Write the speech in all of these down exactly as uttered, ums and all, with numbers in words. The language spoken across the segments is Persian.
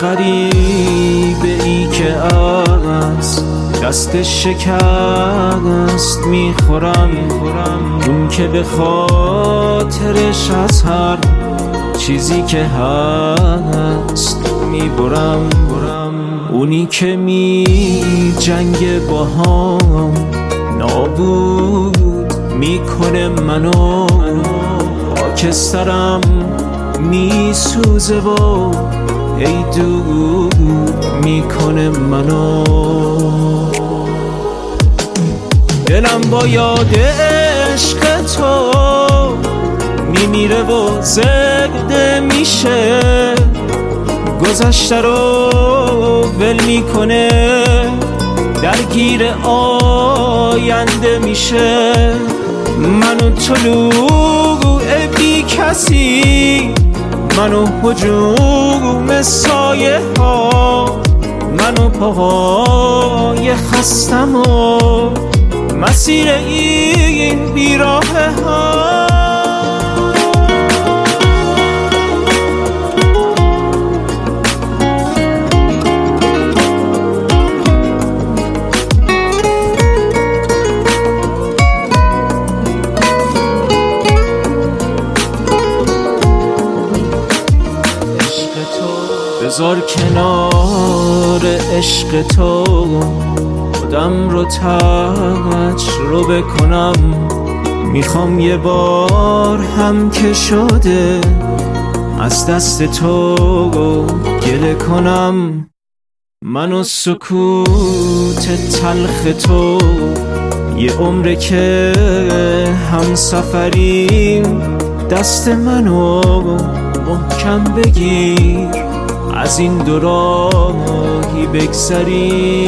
غریبه ای که از دست شکست میخورم، اون که به خاطرش از هر چیزی که هست میبرم، اونی که می جنگه با هم نابود میکنه منو، خاکسترم میسوزه و ای دود میکنه منو. دلم با یاد عشق تو میمیره و زنده میشه، گذشته رو ول میکنه درگیر آینده میشه. منو طلوع بی کسی، منو هجوم سایه ها، منو پاهای خستم و مسیر این بیراه ها. بذار کنار عشق تو خودم رو تجربه کنم، میخوام یه بار هم که شده از دست تو گله کنم. منو سکوت تلخ تو یه عمره که هم سفریم، دست منو محکم بگیر از این دو راهی بگذری.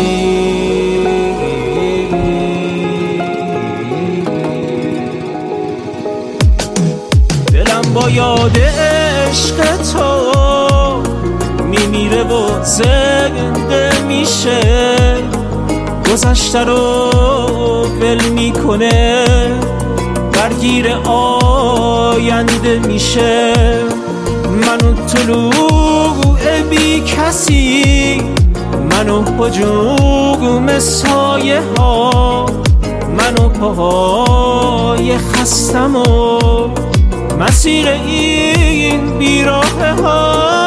دلم با یاد عشق تو میمیره و زنده میشه، گذشته رو ول میکنه درگیر آینده میشه. منو طلوع بی کسی، منو هجوم سایه ها، منو پاهای خستم و مسیر این بیراه ها.